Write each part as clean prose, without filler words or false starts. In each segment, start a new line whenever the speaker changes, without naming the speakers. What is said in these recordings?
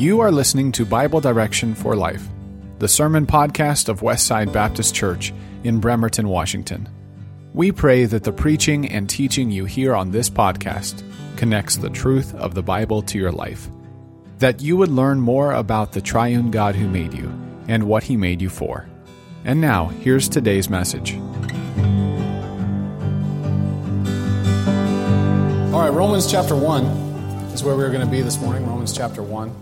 You are listening to Bible Direction for Life, the sermon podcast of Westside Baptist Church in Bremerton, Washington. We pray that the preaching and teaching you hear on this podcast connects the truth of the Bible to your life, that you would learn more about the triune God who made you and what He made you for. And now, here's today's message.
All right, Romans chapter 1 is where we're going to be this morning, Romans chapter 1.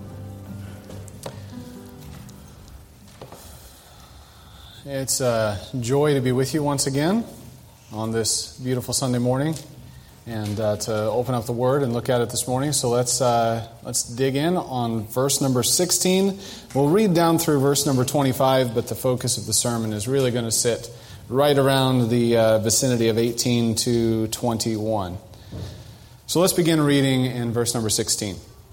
It's a joy to be with you once again on this beautiful Sunday morning and to open up the Word and look at it this morning. So let's dig in on verse number 16. We'll read down through verse number 25, but the focus of the sermon is really going to sit right around the vicinity of 18 to 21. So let's begin reading in verse number 16.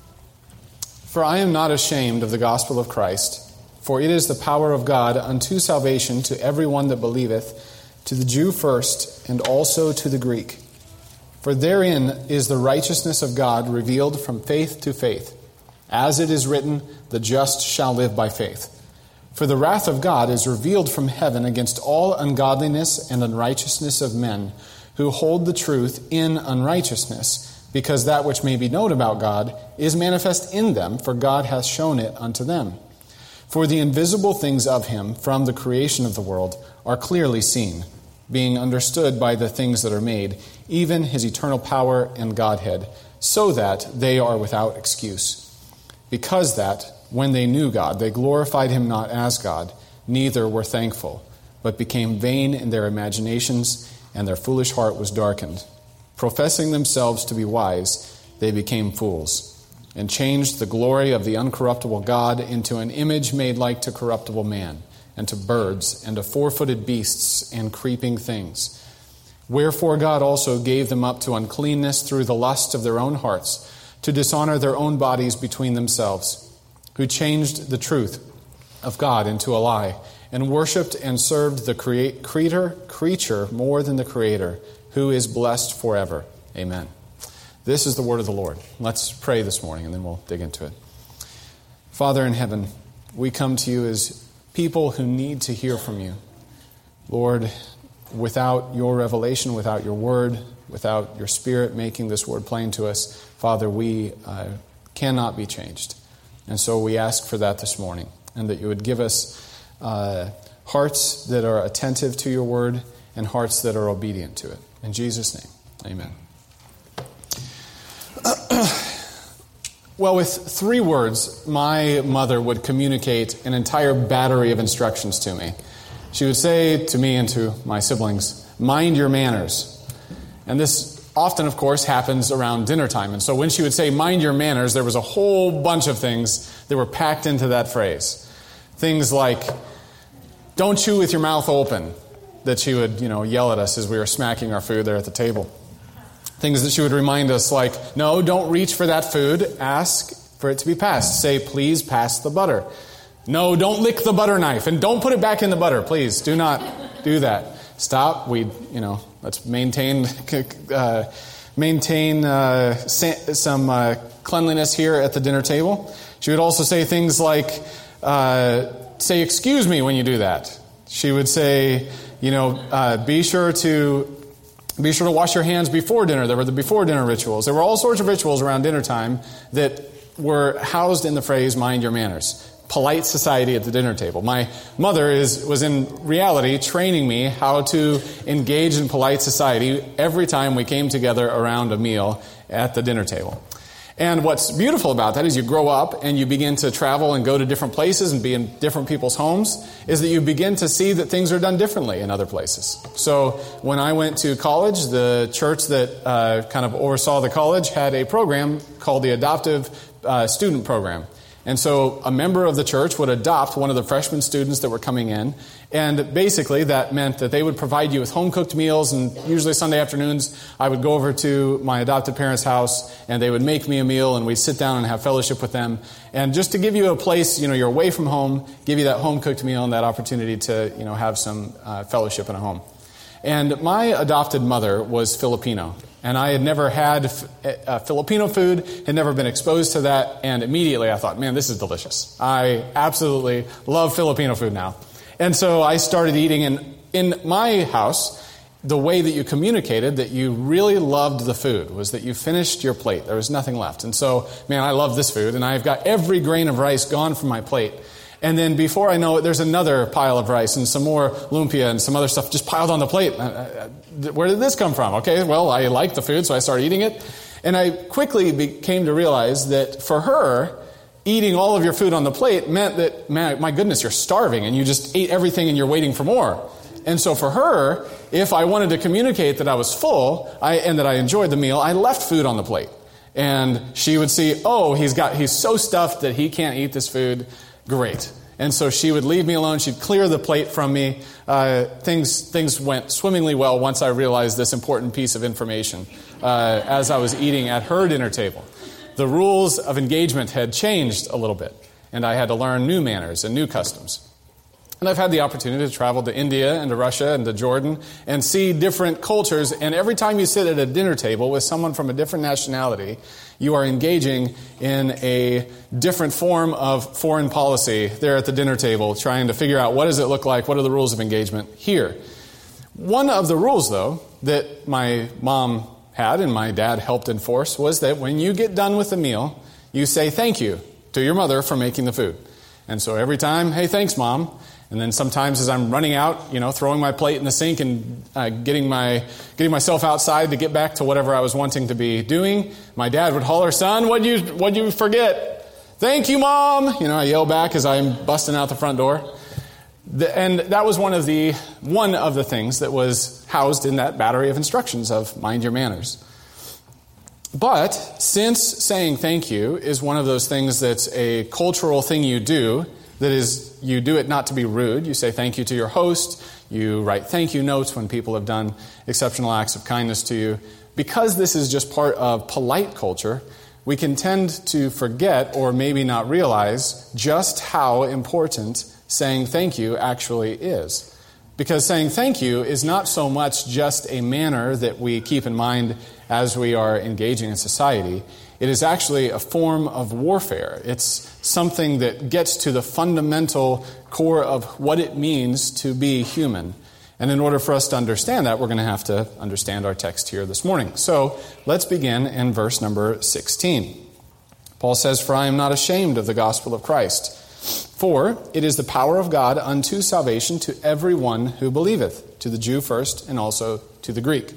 For I am not ashamed of the gospel of Christ, for it is the power of God unto salvation to everyone that believeth, to the Jew first, and also to the Greek. For therein is the righteousness of God revealed from faith to faith. As it is written, the just shall live by faith. For the wrath of God is revealed from heaven against all ungodliness and unrighteousness of men, who hold the truth in unrighteousness, because that which may be known about God is manifest in them, for God hath shown it unto them. For the invisible things of Him from the creation of the world are clearly seen, being understood by the things that are made, even His eternal power and Godhead, so that they are without excuse. Because that, when they knew God, they glorified Him not as God, neither were thankful, but became vain in their imaginations, and their foolish heart was darkened. Professing themselves to be wise, they became fools, and changed the glory of the uncorruptible God into an image made like to corruptible man, and to birds, and to four-footed beasts, and creeping things. Wherefore God also gave them up to uncleanness through the lust of their own hearts, to dishonor their own bodies between themselves, who changed the truth of God into a lie, and worshipped and served the creature more than the Creator, who is blessed forever. Amen. This is the word of the Lord. Let's pray this morning, and then we'll dig into it. Father in heaven, we come to you as people who need to hear from you. Lord, without your revelation, without your word, without your Spirit making this word plain to us, Father, we cannot be changed. And so we ask for that this morning, and that you would give us hearts that are attentive to your word and hearts that are obedient to it. In Jesus' name, amen. Well, with 3 words, my mother would communicate an entire battery of instructions to me. She would say to me and to my siblings, "Mind your manners." And this often, of course, happens around dinner time. And so when she would say, "Mind your manners," there was a whole bunch of things that were packed into that phrase. Things like, "Don't chew with your mouth open," that she would, yell at us as we were smacking our food there at the table. Things that she would remind us like, "No, don't reach for that food. Ask for it to be passed. Say, please pass the butter. No, don't lick the butter knife. And don't put it back in the butter. Please, do not do that. Stop. Let's maintain some cleanliness here at the dinner table." She would also say things like, say, "Excuse me" when you do that. She would say, be sure to wash your hands before dinner. There were the before dinner rituals. There were all sorts of rituals around dinner time that were housed in the phrase, "mind your manners." Polite society at the dinner table. My mother was in reality training me how to engage in polite society every time we came together around a meal at the dinner table. And what's beautiful about that is you grow up and you begin to travel and go to different places and be in different people's homes, is that you begin to see that things are done differently in other places. So when I went to college, the church that kind of oversaw the college had a program called the Adoptive Student Program. And so a member of the church would adopt one of the freshman students that were coming in. And basically that meant that they would provide you with home-cooked meals. And usually Sunday afternoons, I would go over to my adopted parents' house and they would make me a meal and we'd sit down and have fellowship with them. And just to give you a place, you're away from home, give you that home-cooked meal and that opportunity to, have some fellowship in a home. And my adopted mother was Filipino. And I had never had Filipino food, had never been exposed to that, and immediately I thought, man, this is delicious. I absolutely love Filipino food now. And so I started eating, and in my house, the way that you communicated that you really loved the food was that you finished your plate. There was nothing left. And so, man, I love this food, and I've got every grain of rice gone from my plate. And then before I know it, there's another pile of rice and some more lumpia and some other stuff just piled on the plate. Where did this come from? Okay, well, I liked the food, so I started eating it. And I quickly came to realize that for her, eating all of your food on the plate meant that, man, my goodness, you're starving and you just ate everything and you're waiting for more. And so for her, if I wanted to communicate that I was full and that I enjoyed the meal, I left food on the plate. And she would see, oh, he's so stuffed that he can't eat this food. Great. And so she would leave me alone. She'd clear the plate from me. Things went swimmingly well once I realized this important piece of information as I was eating at her dinner table. The rules of engagement had changed a little bit, and I had to learn new manners and new customs. And I've had the opportunity to travel to India and to Russia and to Jordan and see different cultures. And every time you sit at a dinner table with someone from a different nationality, you are engaging in a different form of foreign policy there at the dinner table, trying to figure out what does it look like, what are the rules of engagement here. One of the rules, though, that my mom had and my dad helped enforce was that when you get done with the meal, you say thank you to your mother for making the food. And so every time, hey, thanks, Mom. And then sometimes as I'm running out, throwing my plate in the sink and getting myself outside to get back to whatever I was wanting to be doing, my dad would holler, son, what'd you forget? Thank you, Mom. I yell back as I'm busting out the front door. And that was one of the things that was housed in that battery of instructions of mind your manners. But since saying thank you is one of those things that's a cultural thing you do, that is, you do it not to be rude. You say thank you to your host. You write thank you notes when people have done exceptional acts of kindness to you. Because this is just part of polite culture, we can tend to forget or maybe not realize just how important saying thank you actually is. Because saying thank you is not so much just a manner that we keep in mind as we are engaging in society. It is actually a form of warfare. It's something that gets to the fundamental core of what it means to be human. And in order for us to understand that, we're going to have to understand our text here this morning. So let's begin in verse number 16. Paul says, "For I am not ashamed of the gospel of Christ. For it is the power of God unto salvation to everyone who believeth, to the Jew first and also to the Greek."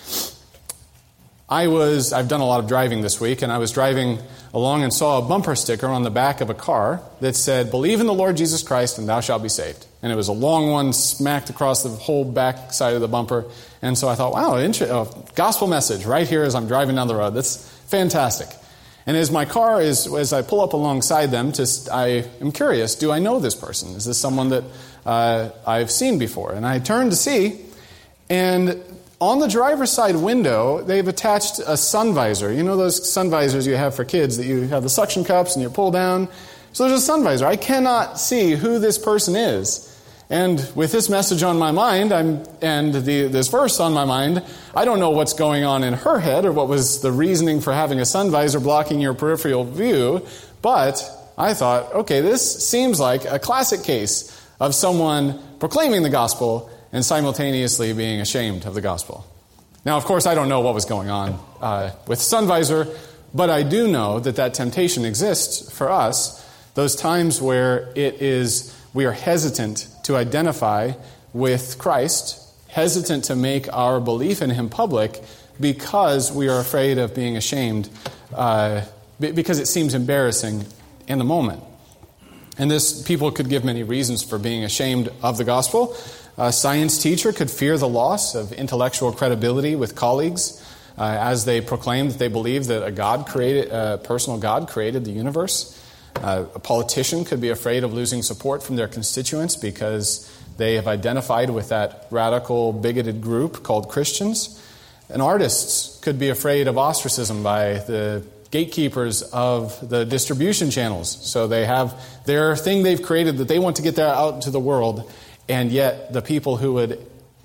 I've done a lot of driving this week, and I was driving along and saw a bumper sticker on the back of a car that said, "Believe in the Lord Jesus Christ and thou shalt be saved." And it was a long one smacked across the whole back side of the bumper. And so I thought, wow, gospel message right here as I'm driving down the road. That's fantastic. And as I pull up alongside them, I am curious, do I know this person? Is this someone that I've seen before? And I turned to see, and on the driver's side window, they've attached a sun visor. You know those sun visors you have for kids that you have the suction cups and you pull down? So there's a sun visor. I cannot see who this person is. And with this message on my mind, this verse on my mind, I don't know what's going on in her head or what was the reasoning for having a sun visor blocking your peripheral view, but I thought, okay, this seems like a classic case of someone proclaiming the gospel and simultaneously being ashamed of the gospel. Now, of course, I don't know what was going on with sun visor, but I do know that temptation exists for us, those times where we are hesitant to identify with Christ, hesitant to make our belief in Him public because we are afraid of being ashamed, because it seems embarrassing in the moment. And people could give many reasons for being ashamed of the gospel. A science teacher could fear the loss of intellectual credibility with colleagues as they proclaim that they believe that a personal God created the universe. A politician could be afraid of losing support from their constituents because they have identified with that radical, bigoted group called Christians. And artists could be afraid of ostracism by the gatekeepers of the distribution channels. So they have their thing they've created that they want to get out into the world, and yet the people who would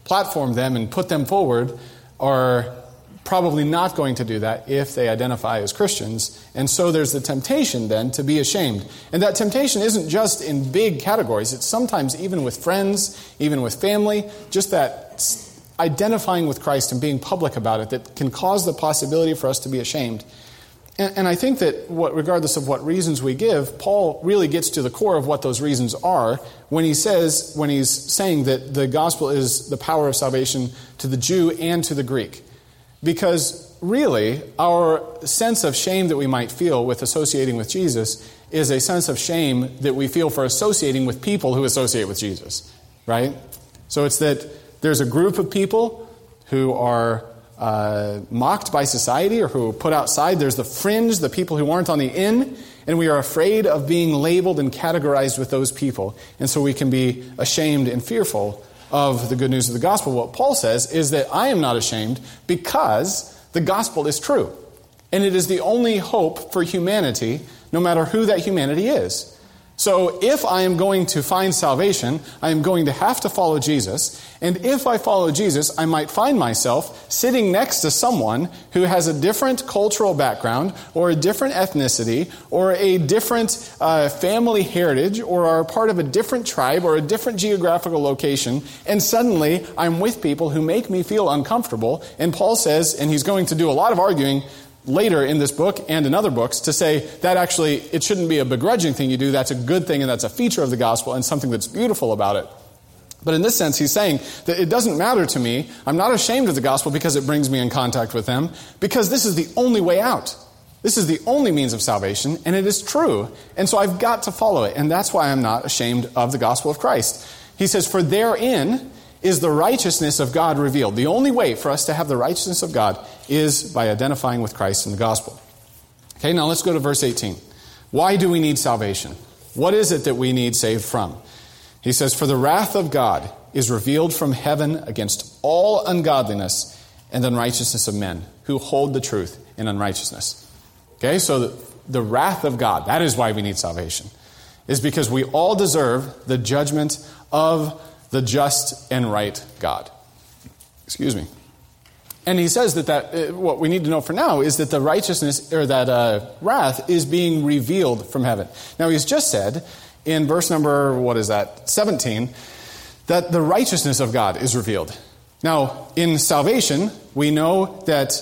platform them and put them forward are probably not going to do that if they identify as Christians. And so there's the temptation then to be ashamed. And that temptation isn't just in big categories. It's sometimes even with friends, even with family, just that identifying with Christ and being public about it that can cause the possibility for us to be ashamed. And I think that regardless of what reasons we give, Paul really gets to the core of what those reasons are when he's saying that the gospel is the power of salvation to the Jew and to the Greek. Because really, our sense of shame that we might feel with associating with Jesus is a sense of shame that we feel for associating with people who associate with Jesus, right? So it's that there's a group of people who are mocked by society or who are put outside. There's the fringe, the people who aren't on the in, and we are afraid of being labeled and categorized with those people. And so we can be ashamed and fearful of the good news of the gospel. What Paul says is that I am not ashamed because the gospel is true. And it is the only hope for humanity, no matter who that humanity is. So if I am going to find salvation, I am going to have to follow Jesus. And if I follow Jesus, I might find myself sitting next to someone who has a different cultural background or a different ethnicity or a different family heritage or are part of a different tribe or a different geographical location. And suddenly I'm with people who make me feel uncomfortable. And Paul says, and he's going to do a lot of arguing later in this book and in other books to say that actually it shouldn't be a begrudging thing you do. That's a good thing and that's a feature of the gospel and something that's beautiful about it. But in this sense, he's saying that it doesn't matter to me. I'm not ashamed of the gospel because it brings me in contact with them, because this is the only way out. This is the only means of salvation, and it is true. And so I've got to follow it, and that's why I'm not ashamed of the gospel of Christ. He says, for therein is the righteousness of God revealed. The only way for us to have the righteousness of God is by identifying with Christ in the gospel. Okay, now let's go to verse 18. Why do we need salvation? What is it that we need saved from? He says, for the wrath of God is revealed from heaven against all ungodliness and unrighteousness of men who hold the truth in unrighteousness. Okay, so the wrath of God, that is why we need salvation, is because we all deserve the judgment of the just and right God. Excuse me. And he says that what we need to know for now is that the righteousness, or that wrath, is being revealed from heaven. Now he's just said in verse number, 17, that the righteousness of God is revealed. Now, in salvation, we know that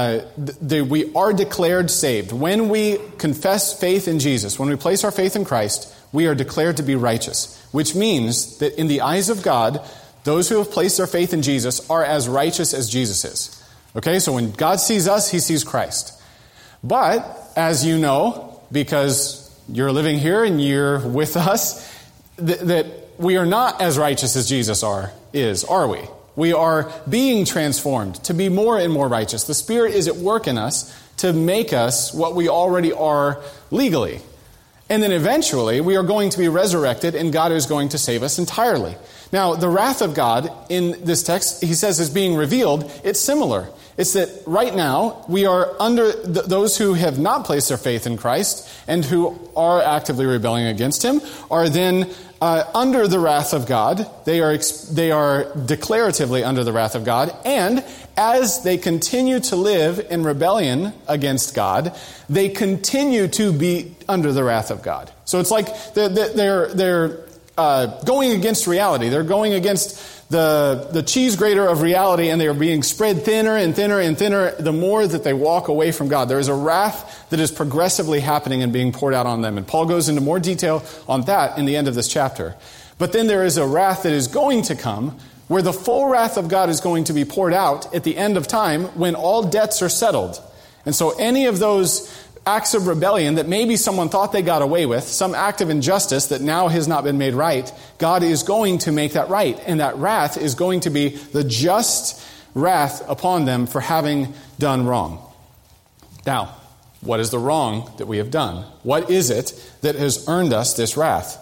we are declared saved. When we confess faith in Jesus, when we place our faith in Christ, we are declared to be righteous, which means that in the eyes of God, those who have placed their faith in Jesus are as righteous as Jesus is. Okay, so when God sees us, he sees Christ. But, as you know, because you're living here and you're with us, that we are not as righteous as Jesus is, are we? We are being transformed to be more and more righteous. The Spirit is at work in us to make us what we already are legally. And then eventually we are going to be resurrected and God is going to save us entirely. Now, the wrath of God in this text, he says, is being revealed. It's similar. It's that right now we are under those who have not placed their faith in Christ and who are actively rebelling against him are then under the wrath of God. They are declaratively under the wrath of God. And as they continue to live in rebellion against God, they continue to be under the wrath of God. So it's like they're going against reality. They're going against the cheese grater of reality, and they are being spread thinner and thinner and thinner the more that they walk away from God. There is a wrath that is progressively happening and being poured out on them. And Paul goes into more detail on that in the end of this chapter. But then there is a wrath that is going to come where the full wrath of God is going to be poured out at the end of time when all debts are settled. And so any of those acts of rebellion that maybe someone thought they got away with, some act of injustice that now has not been made right, God is going to make that right. And that wrath is going to be the just wrath upon them for having done wrong. Now, what is the wrong that we have done? What is it that has earned us this wrath?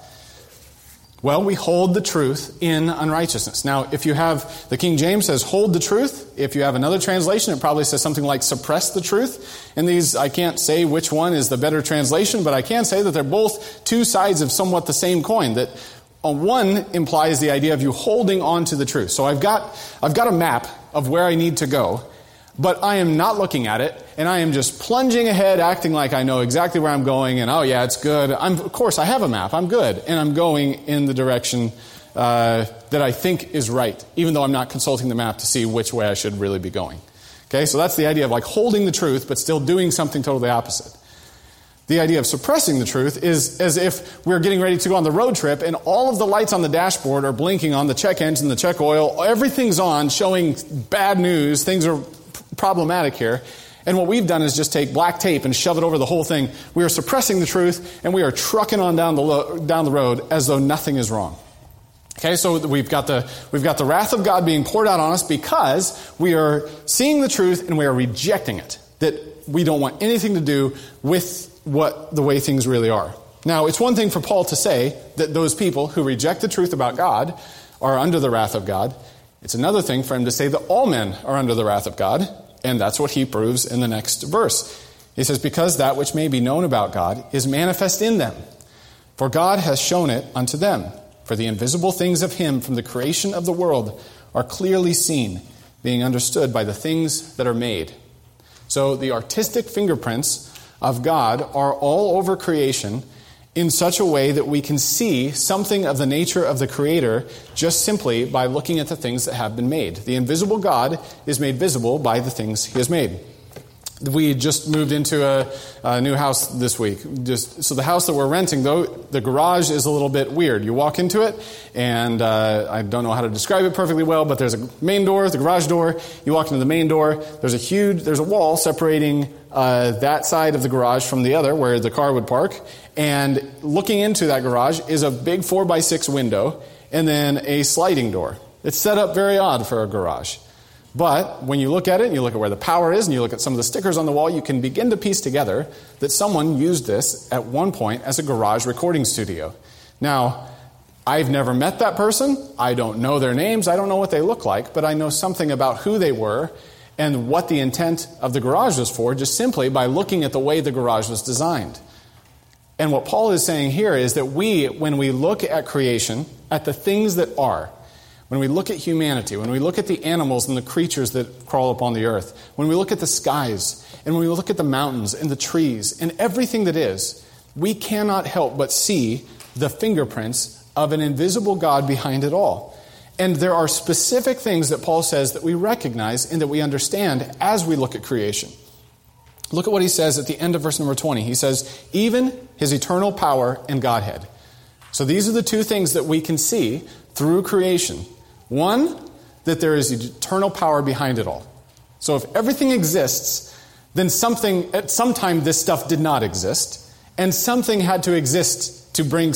Well, we hold the truth in unrighteousness. Now, if you have, the King James says hold the truth. If you have another translation, it probably says something like suppress the truth. And these, I can't say which one is the better translation, but I can say that they're both two sides of somewhat the same coin. That One implies the idea of you holding on to the truth. So I've got a map of where I need to go, but I am not looking at it, and I am just plunging ahead, acting like I know exactly where I'm going, and oh yeah, it's good. Of course, I have a map. I'm good, and I'm going in the direction that I think is right, even though I'm not consulting the map to see which way I should really be going. Okay, so that's the idea of like holding the truth, but still doing something totally opposite. The idea of suppressing the truth is as if we're getting ready to go on the road trip and all of the lights on the dashboard are blinking on, the check engine, the check oil, everything's on, showing bad news, things are problematic here. And what we've done is just take black tape and shove it over the whole thing. We are suppressing the truth, and we are trucking on down the road as though nothing is wrong. Okay, so we've got the wrath of God being poured out on us because we are seeing the truth and we are rejecting it. That we don't want anything to do with the way things really are. Now, it's one thing for Paul to say that those people who reject the truth about God are under the wrath of God. It's another thing for him to say that all men are under the wrath of God, and that's what he proves in the next verse. He says, because that which may be known about God is manifest in them, for God has shown it unto them. For the invisible things of him from the creation of the world are clearly seen, being understood by the things that are made. So the artistic fingerprints of God are all over creation in such a way that we can see something of the nature of the Creator just simply by looking at the things that have been made. The invisible God is made visible by the things he has made. We just moved into a new house this week. So the house that we're renting, though, the garage is a little bit weird. You walk into it, and I don't know how to describe it perfectly well, but there's a main door, the garage door. You walk into the main door. There's a wall separating that side of the garage from the other, where the car would park. And looking into that garage is a big 4x6 window, and then a sliding door. It's set up very odd for a garage. But when you look at it, and you look at where the power is, and you look at some of the stickers on the wall, you can begin to piece together that someone used this at one point as a garage recording studio. Now, I've never met that person. I don't know their names. I don't know what they look like, but I know something about who they were and what the intent of the garage was for, just simply by looking at the way the garage was designed. And what Paul is saying here is that when we look at creation, at the things that are, when we look at humanity, when we look at the animals and the creatures that crawl upon the earth, when we look at the skies, and when we look at the mountains and the trees and everything that is, we cannot help but see the fingerprints of an invisible God behind it all. And there are specific things that Paul says that we recognize and that we understand as we look at creation. Look at what he says at the end of verse number 20. He says, even his eternal power and Godhead. So these are the two things that we can see through creation. One, that there is eternal power behind it all. So if everything exists, then at some time this stuff did not exist, and something had to exist to bring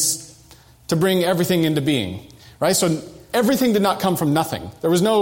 everything into being. Right? So everything did not come from nothing.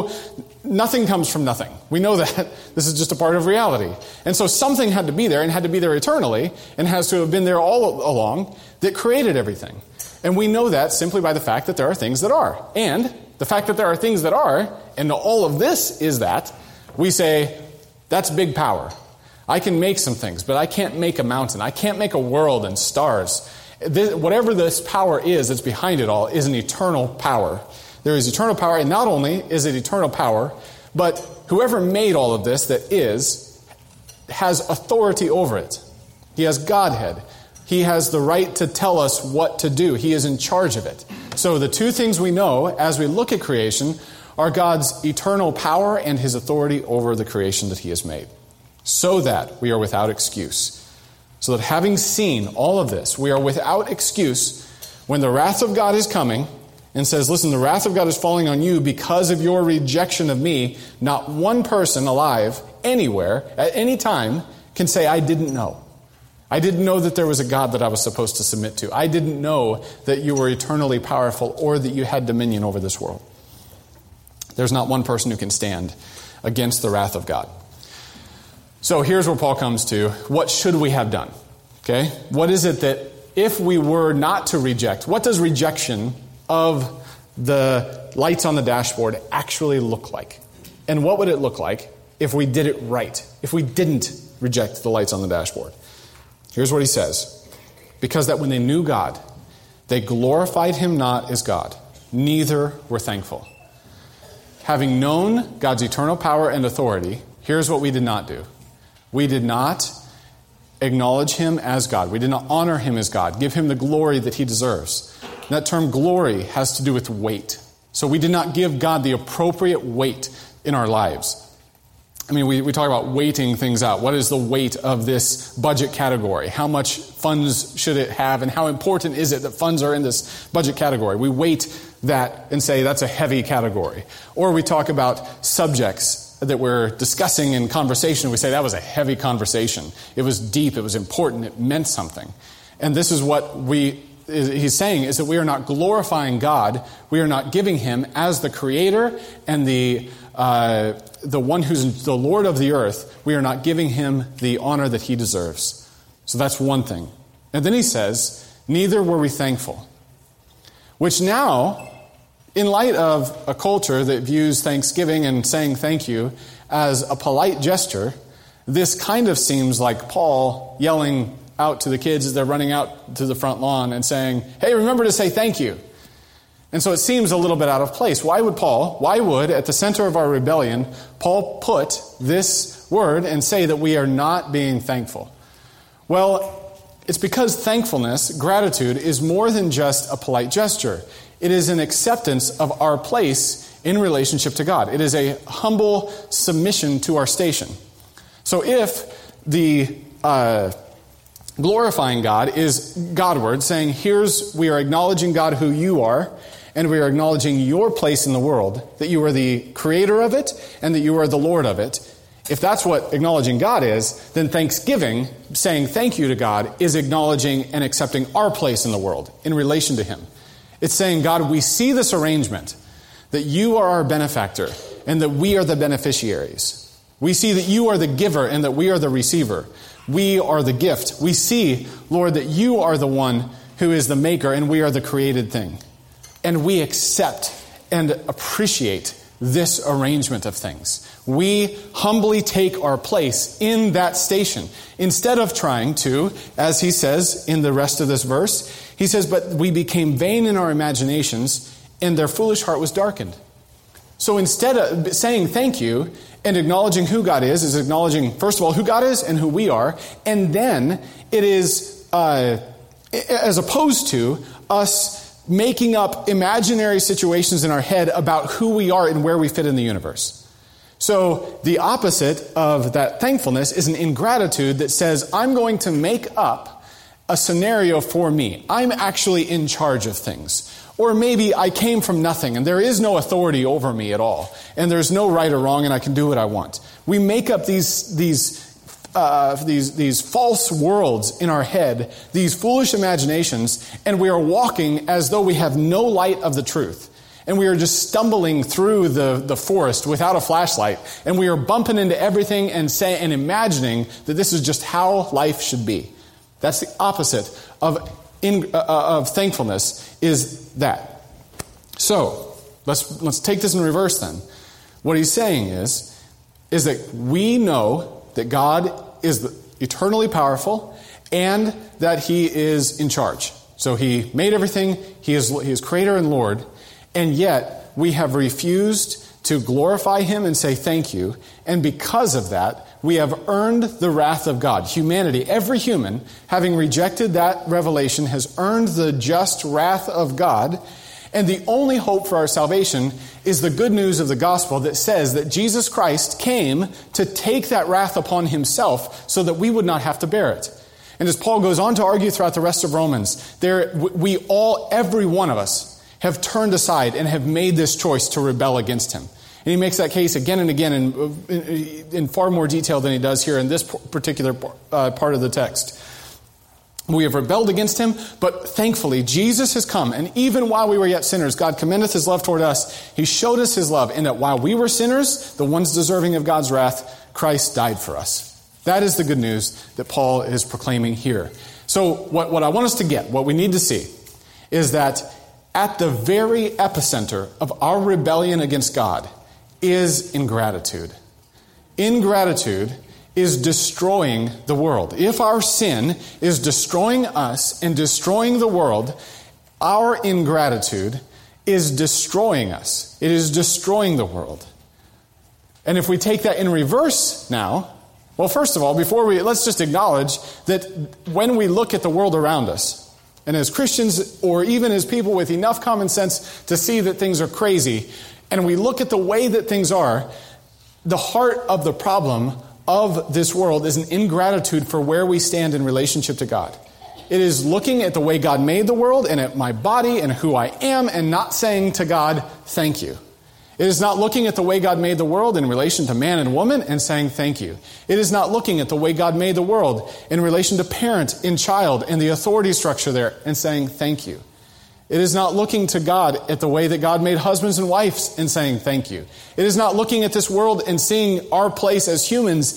Nothing comes from nothing. We know that. This is just a part of reality. And so something had to be there, and had to be there eternally, and has to have been there all along, that created everything. And we know that simply by the fact that there are things that are. And the fact that there are things that are, and all of this is that, we say, that's big power. I can make some things, but I can't make a mountain. I can't make a world and stars. Whatever this power is that's behind it all is an eternal power. There is eternal power, and not only is it eternal power, but whoever made all of this has authority over it. He has Godhead. He has the right to tell us what to do. He is in charge of it. So the two things we know as we look at creation are God's eternal power and his authority over the creation that he has made. So that we are without excuse. So that having seen all of this, we are without excuse when the wrath of God is coming and says, listen, the wrath of God is falling on you because of your rejection of me. Not one person alive anywhere at any time can say, I didn't know. I didn't know that there was a God that I was supposed to submit to. I didn't know that you were eternally powerful or that you had dominion over this world. There's not one person who can stand against the wrath of God. So here's where Paul comes to. What should we have done? Okay? What is it that if we were not to reject, what does rejection of the lights on the dashboard actually look like? And what would it look like if we did it right? If we didn't reject the lights on the dashboard? Here's what he says. Because that when they knew God, They glorified him not as God, neither were thankful. Having known God's eternal power and authority, here's what we did not do. We did not acknowledge him as God. We did not honor him as God, give him the glory that he deserves. And that term glory has to do with weight. So we did not give God the appropriate weight in our lives. I mean, we talk about weighting things out. What is the weight of this budget category? How much funds should it have? And how important is it that funds are in this budget category? We weight that and say that's a heavy category. Or we talk about subjects that we're discussing in conversation. We say that was a heavy conversation. It was deep. It was important. It meant something. And this is what he's saying, is that we are not glorifying God. We are not giving him as the creator and the one who's the Lord of the earth. We are not giving him the honor that he deserves. So that's one thing. And then he says, neither were we thankful. Which now, in light of a culture that views thanksgiving and saying thank you as a polite gesture, this kind of seems like Paul yelling out to the kids as they're running out to the front lawn and saying, hey, remember to say thank you. And so it seems a little bit out of place. Why would, at the center of our rebellion, Paul put this word and say that we are not being thankful? Well, it's because thankfulness, gratitude, is more than just a polite gesture. It is an acceptance of our place in relationship to God. It is a humble submission to our station. So if the glorifying God is Godward, saying, we are acknowledging God who you are, and we are acknowledging your place in the world, that you are the creator of it, and that you are the Lord of it. If that's what acknowledging God is, then thanksgiving, saying thank you to God, is acknowledging and accepting our place in the world in relation to him. It's saying, God, we see this arrangement, that you are our benefactor, and that we are the beneficiaries. We see that you are the giver, and that we are the receiver. We are the gift. We see, Lord, that you are the one who is the maker, and we are the created thing. And we accept and appreciate this arrangement of things. We humbly take our place in that station instead of trying to, as he says in the rest of this verse, he says, but we became vain in our imaginations and their foolish heart was darkened. So instead of saying thank you and acknowledging who God is acknowledging, first of all, who God is and who we are. And then it is, as opposed to us making up imaginary situations in our head about who we are and where we fit in the universe. So the opposite of that thankfulness is an ingratitude that says, I'm going to make up a scenario for me. I'm actually in charge of things. Or maybe I came from nothing and there is no authority over me at all. And there's no right or wrong and I can do what I want. We make up these false worlds in our head, these foolish imaginations, and we are walking as though we have no light of the truth. And we are just stumbling through the forest without a flashlight. And we are bumping into everything and imagining that this is just how life should be. That's the opposite of thankfulness, is that. So, let's take this in reverse then. What he's saying is that we know that God is eternally powerful and that he is in charge. So he made everything, he is creator and Lord, and yet we have refused to glorify him and say thank you, and because of that, we have earned the wrath of God. Humanity, every human, having rejected that revelation, has earned the just wrath of God. And the only hope for our salvation is the good news of the gospel that says that Jesus Christ came to take that wrath upon himself so that we would not have to bear it. And as Paul goes on to argue throughout the rest of Romans, every one of us have turned aside and have made this choice to rebel against him. And he makes that case again and again in far more detail than he does here in this particular part of the text. We have rebelled against him, but thankfully Jesus has come, and even while we were yet sinners, God commendeth his love toward us. He showed us his love in that while we were sinners, the ones deserving of God's wrath, Christ died for us. That is the good news that Paul is proclaiming here. So what I want us to get, what we need to see, is that at the very epicenter of our rebellion against God is ingratitude. Ingratitude is destroying the world. If our sin is destroying us and destroying the world, our ingratitude is destroying us. It is destroying the world. And if we take that in reverse now, well, first of all, let's just acknowledge that when we look at the world around us, and as Christians or even as people with enough common sense to see that things are crazy, and we look at the way that things are, the heart of the problem of this world is an ingratitude for where we stand in relationship to God. It is looking at the way God made the world and at my body and who I am and not saying to God, thank you. It is not looking at the way God made the world in relation to man and woman and saying thank you. It is not looking at the way God made the world in relation to parent and child and the authority structure there and saying thank you. It is not looking to God at the way that God made husbands and wives and saying thank you. It is not looking at this world and seeing our place as humans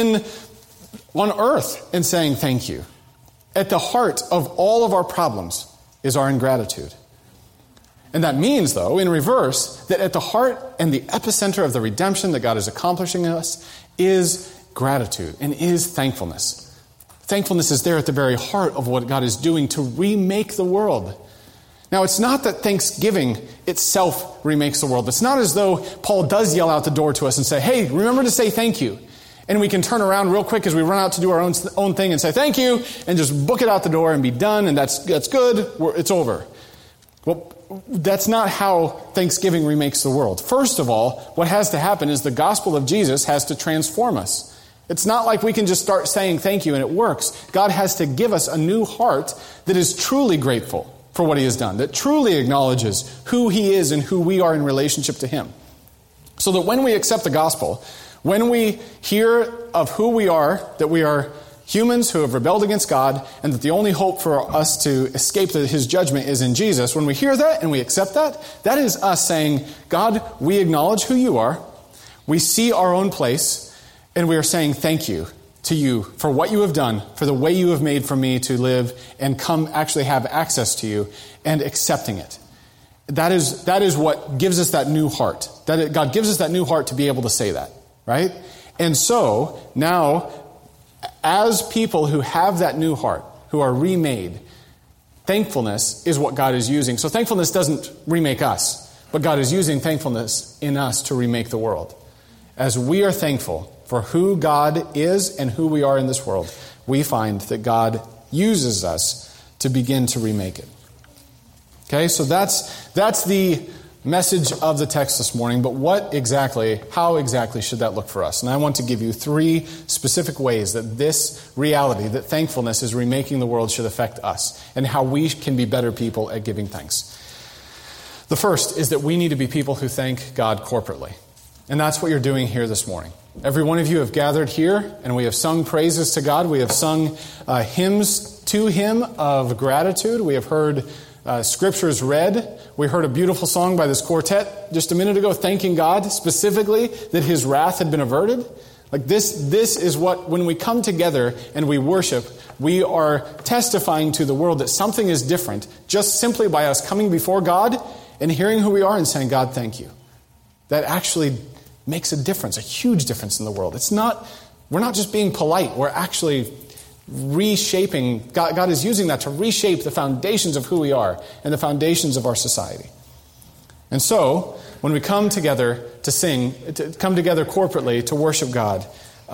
on earth and saying thank you. At the heart of all of our problems is our ingratitude. And that means, though, in reverse, that at the heart and the epicenter of the redemption that God is accomplishing in us is gratitude and is thankfulness. Thankfulness is there at the very heart of what God is doing to remake the world. Now, it's not that Thanksgiving itself remakes the world. It's not as though Paul does yell out the door to us and say, hey, remember to say thank you. And we can turn around real quick as we run out to do our own thing and say thank you and just book it out the door and be done and that's good. It's over. Well, that's not how Thanksgiving remakes the world. First of all, what has to happen is the gospel of Jesus has to transform us. It's not like we can just start saying thank you and it works. God has to give us a new heart that is truly grateful for what he has done, that truly acknowledges who he is and who we are in relationship to him. So that when we accept the gospel, when we hear of who we are, that we are humans who have rebelled against God, and that the only hope for us to escape his judgment is in Jesus, when we hear that and we accept that, that is us saying, God, we acknowledge who you are, we see our own place, and we are saying thank you to you for what you have done, for the way you have made for me to live and come actually have access to you, and accepting it. That is what gives us that new heart. God gives us that new heart to be able to say that, right? And so, now, as people who have that new heart, who are remade, thankfulness is what God is using. So thankfulness doesn't remake us, but God is using thankfulness in us to remake the world. As we are thankful for who God is and who we are in this world, we find that God uses us to begin to remake it. Okay, so that's the message of the text this morning, but how exactly should that look for us? And I want to give you 3 specific ways that this reality, that thankfulness is remaking the world, should affect us, and how we can be better people at giving thanks. The first is that we need to be people who thank God corporately. And that's what you're doing here this morning. Every one of you have gathered here, and we have sung praises to God. We have sung hymns to him of gratitude. We have heard scriptures read. We heard a beautiful song by this quartet just a minute ago, thanking God specifically that his wrath had been averted. Like this is what, when we come together and we worship, we are testifying to the world that something is different just simply by us coming before God and hearing who we are and saying, God, thank you. That actually makes a difference, a huge difference in the world. We're not just being polite, we're actually reshaping. God is using that to reshape the foundations of who we are and the foundations of our society. And so, when we come together to sing, to come together corporately to worship God,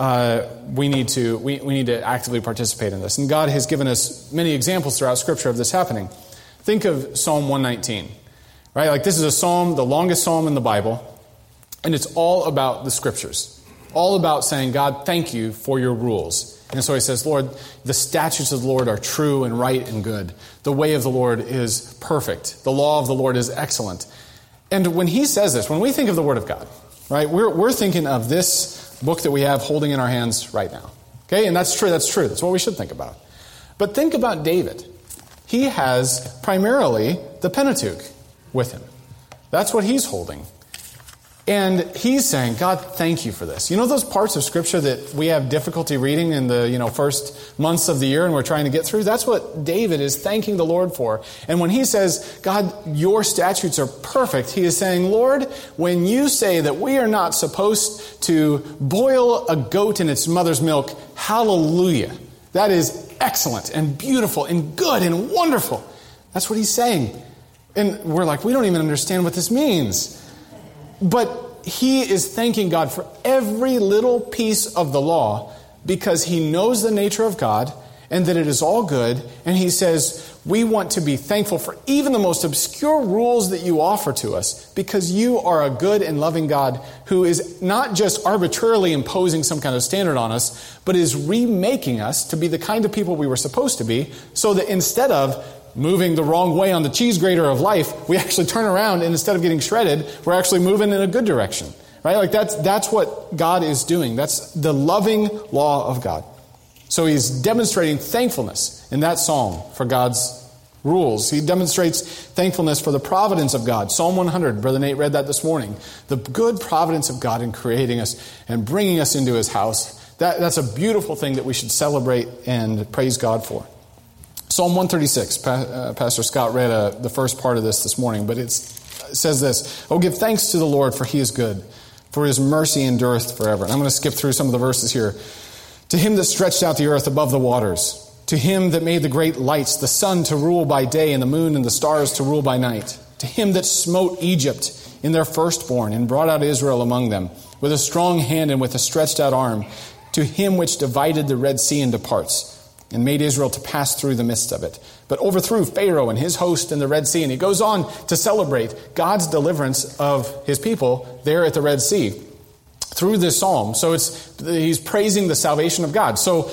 we need to actively participate in this. And God has given us many examples throughout Scripture of this happening. Think of Psalm 119, right? Like this is a psalm, the longest psalm in the Bible, and it's all about the Scriptures, all about saying, God, thank you for your rules. And so he says, Lord, the statutes of the Lord are true and right and good. The way of the Lord is perfect. The law of the Lord is excellent. And when he says this, when we think of the Word of God, right, we're thinking of this book that we have holding in our hands right now. Okay, and that's true. That's what we should think about. But think about David. He has primarily the Pentateuch with him. That's what he's holding. And he's saying, God, thank you for this. You know those parts of Scripture that we have difficulty reading in the first months of the year and we're trying to get through? That's what David is thanking the Lord for. And when he says, God, your statutes are perfect, he is saying, Lord, when you say that we are not supposed to boil a goat in its mother's milk, hallelujah. That is excellent and beautiful and good and wonderful. That's what he's saying. And we're like, we don't even understand what this means. But he is thanking God for every little piece of the law because he knows the nature of God and that it is all good. And he says, we want to be thankful for even the most obscure rules that you offer to us because you are a good and loving God who is not just arbitrarily imposing some kind of standard on us, but is remaking us to be the kind of people we were supposed to be so that instead of moving the wrong way on the cheese grater of life, we actually turn around and instead of getting shredded, we're actually moving in a good direction. Right? Like that's what God is doing. That's the loving law of God. So he's demonstrating thankfulness in that psalm for God's rules. He demonstrates thankfulness for the providence of God. Psalm 100, Brother Nate read that this morning. The good providence of God in creating us and bringing us into his house. That's a beautiful thing that we should celebrate and praise God for. Psalm 136, Pastor Scott read the first part of this morning, but it says this, "Oh, give thanks to the Lord, for he is good, for his mercy endureth forever." And I'm going to skip through some of the verses here. "To him that stretched out the earth above the waters, to him that made the great lights, the sun to rule by day and the moon and the stars to rule by night, to him that smote Egypt in their firstborn and brought out Israel among them with a strong hand and with a stretched out arm, to him which divided the Red Sea into parts, and made Israel to pass through the midst of it, but overthrew Pharaoh and his host in the Red Sea." And he goes on to celebrate God's deliverance of his people there at the Red Sea through this psalm. So he's praising the salvation of God. So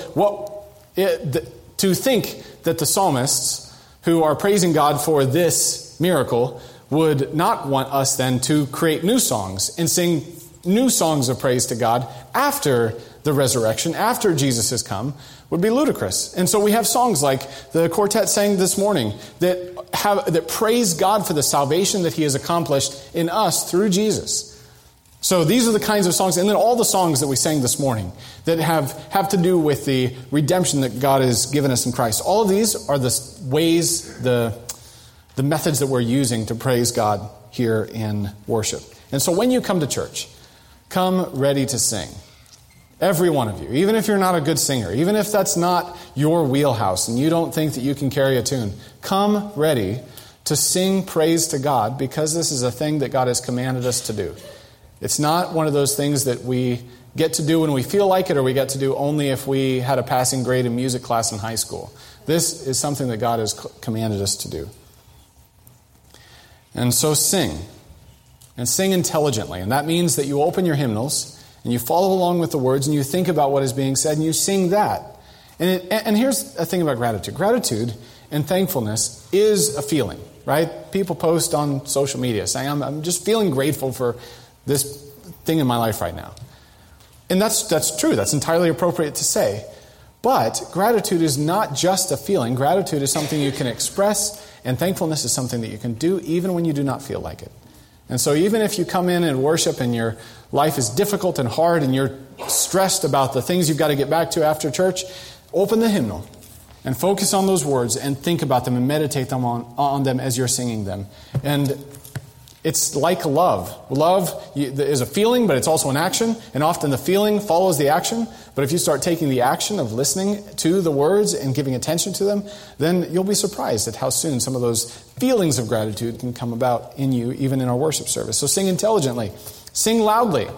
to think that the psalmists who are praising God for this miracle would not want us then to create new songs and sing new songs of praise to God after the resurrection, after Jesus has come, would be ludicrous. And so we have songs like the quartet sang this morning that praise God for the salvation that he has accomplished in us through Jesus. So these are the kinds of songs, and then all the songs that we sang this morning that have to do with the redemption that God has given us in Christ. All of these are the ways, the methods that we're using to praise God here in worship. And so when you come to church, come ready to sing. Every one of you, even if you're not a good singer, even if that's not your wheelhouse and you don't think that you can carry a tune, come ready to sing praise to God because this is a thing that God has commanded us to do. It's not one of those things that we get to do when we feel like it or we get to do only if we had a passing grade in music class in high school. This is something that God has commanded us to do. And so sing, and sing intelligently. And that means that you open your hymnals and you follow along with the words and you think about what is being said and you sing that. And here's a thing about gratitude. Gratitude and thankfulness is a feeling, right? People post on social media saying, I'm just feeling grateful for this thing in my life right now. And that's true. That's entirely appropriate to say. But gratitude is not just a feeling. Gratitude is something you can express, and thankfulness is something that you can do even when you do not feel like it. And so even if you come in and worship and your life is difficult and hard and you're stressed about the things you've got to get back to after church, open the hymnal and focus on those words and think about them and meditate them on them as you're singing them. And it's like love. Love is a feeling, but it's also an action. And often the feeling follows the action. But if you start taking the action of listening to the words and giving attention to them, then you'll be surprised at how soon some of those feelings of gratitude can come about in you, even in our worship service. So sing intelligently. Sing loudly.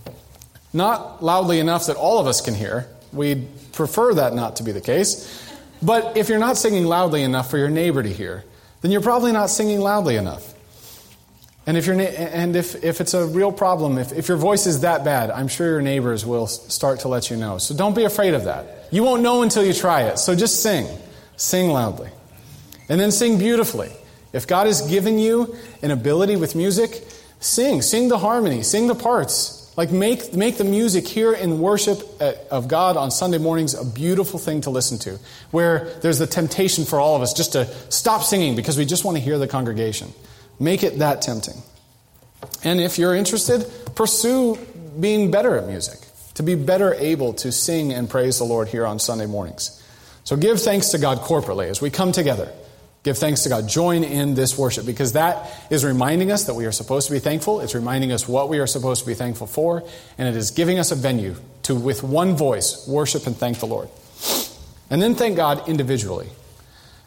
Not loudly enough that all of us can hear. We'd prefer that not to be the case. But if you're not singing loudly enough for your neighbor to hear, then you're probably not singing loudly enough. And if it's a real problem, if your voice is that bad, I'm sure your neighbors will start to let you know. So don't be afraid of that. You won't know until you try it. So just sing. Sing loudly. And then sing beautifully. If God has given you an ability with music, sing. Sing the harmony. Sing the parts. Like make the music here in worship of God on Sunday mornings a beautiful thing to listen to. Where there's the temptation for all of us just to stop singing because we just want to hear the congregation. Make it that tempting. And if you're interested, pursue being better at music, to be better able to sing and praise the Lord here on Sunday mornings. So give thanks to God corporately as we come together. Give thanks to God. Join in this worship because that is reminding us that we are supposed to be thankful. It's reminding us what we are supposed to be thankful for. And it is giving us a venue to, with one voice, worship and thank the Lord. And then thank God individually.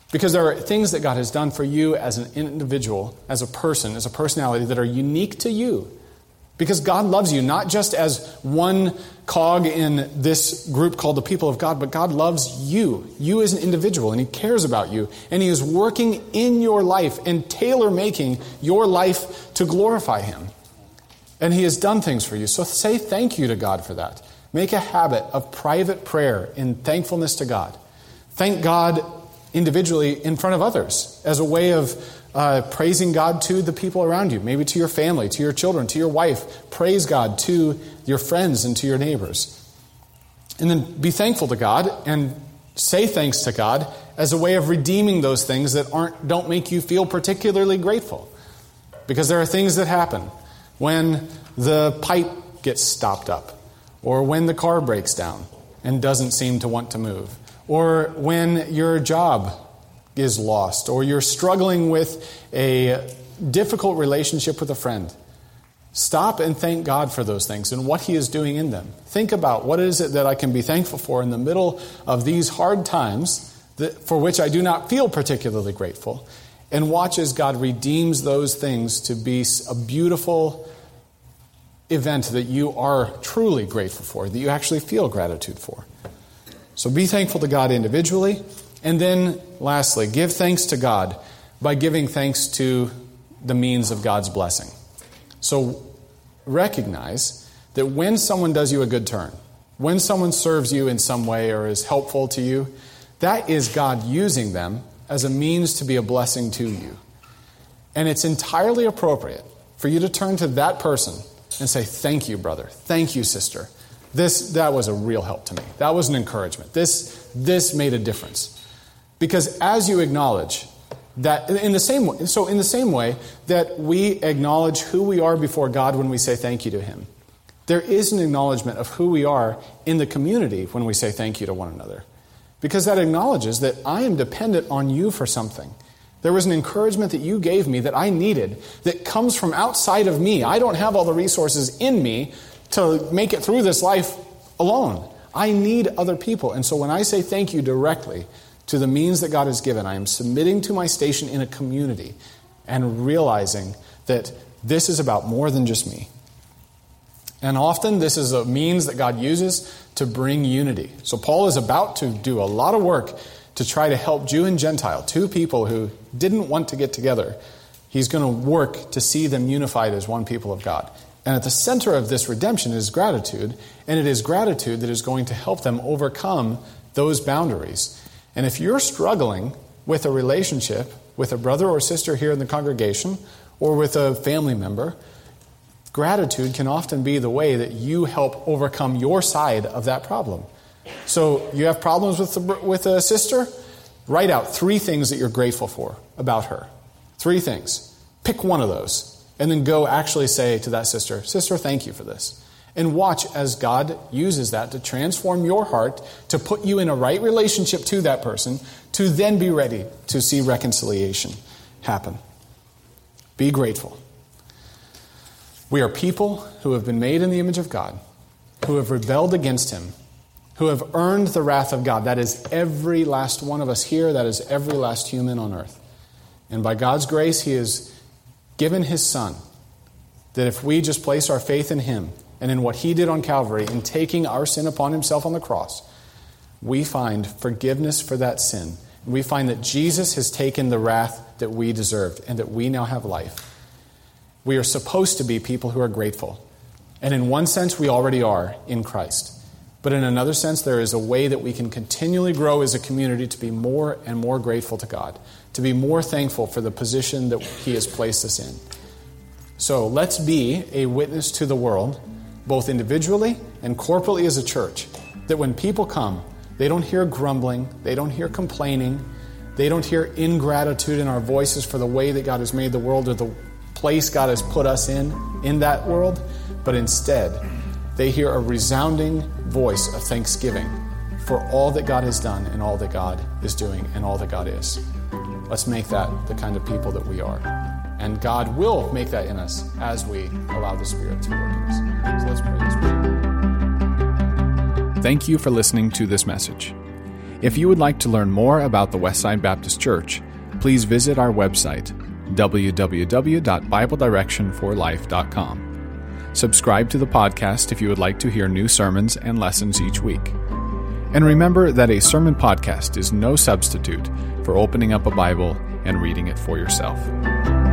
Because there are things that God has done for you as an individual, as a person, as a personality that are unique to you. Because God loves you not just as one cog in this group called the people of God, but God loves you as an individual, and He cares about you. And He is working in your life and tailor-making your life to glorify Him. And He has done things for you. So say thank you to God for that. Make a habit of private prayer in thankfulness to God. Thank God individually in front of others as a way of praising God to the people around you, maybe to your family, to your children, to your wife. Praise God to your friends and to your neighbors. And then be thankful to God and say thanks to God as a way of redeeming those things that don't make you feel particularly grateful. Because there are things that happen when the pipe gets stopped up, or when the car breaks down and doesn't seem to want to move, or when your job is lost, or you're struggling with a difficult relationship with a friend. Stop and thank God for those things and what He is doing in them. Think about what is it that I can be thankful for in the middle of these hard times for which I do not feel particularly grateful, and watch as God redeems those things to be a beautiful event that you are truly grateful for, that you actually feel gratitude for. So be thankful to God individually. And then, lastly, give thanks to God by giving thanks to the means of God's blessing. So recognize that when someone does you a good turn, when someone serves you in some way or is helpful to you, that is God using them as a means to be a blessing to you. And it's entirely appropriate for you to turn to that person and say, "Thank you, brother. Thank you, sister. That was a real help to me. That was an encouragement. This made a difference." Because as you acknowledge that, in the same way that we acknowledge who we are before God when we say thank you to Him, there is an acknowledgement of who we are in the community when we say thank you to one another. Because that acknowledges that I am dependent on you for something. There was an encouragement that you gave me that I needed that comes from outside of me. I don't have all the resources in me to make it through this life alone. I need other people. And so when I say thank you directly to the means that God has given, I am submitting to my station in a community and realizing that this is about more than just me. And often this is a means that God uses to bring unity. So Paul is about to do a lot of work to try to help Jew and Gentile, two people who didn't want to get together. He's going to work to see them unified as one people of God. And at the center of this redemption is gratitude, and it is gratitude that is going to help them overcome those boundaries. And if you're struggling with a relationship with a brother or sister here in the congregation, or with a family member, gratitude can often be the way that you help overcome your side of that problem. So you have problems with a sister? Write out 3 things that you're grateful for about her. 3 things. Pick one of those. And then go actually say to that sister, "Sister, thank you for this." And watch as God uses that to transform your heart, to put you in a right relationship to that person, to then be ready to see reconciliation happen. Be grateful. We are people who have been made in the image of God, who have rebelled against Him, who have earned the wrath of God. That is every last one of us here. That is every last human on earth. And by God's grace, He has given His Son, that if we just place our faith in Him and in what He did on Calvary, in taking our sin upon Himself on the cross, we find forgiveness for that sin. We find that Jesus has taken the wrath that we deserved and that we now have life. We are supposed to be people who are grateful. And in one sense, we already are in Christ. But in another sense, there is a way that we can continually grow as a community to be more and more grateful to God, to be more thankful for the position that He has placed us in. So let's be a witness to the world, both individually and corporately as a church, that when people come, they don't hear grumbling, they don't hear complaining, they don't hear ingratitude in our voices for the way that God has made the world or the place God has put us in that world, but instead, they hear a resounding voice of thanksgiving for all that God has done and all that God is doing and all that God is. Let's make that the kind of people that we are. And God will make that in us as we allow the Spirit to work in us. So let's pray this prayer.
Thank you for listening to this message. If you would like to learn more about the Westside Baptist Church, please visit our website, www.bibleddirectionforlife.com. Subscribe to the podcast if you would like to hear new sermons and lessons each week. And remember that a sermon podcast is no substitute for opening up a Bible and reading it for yourself.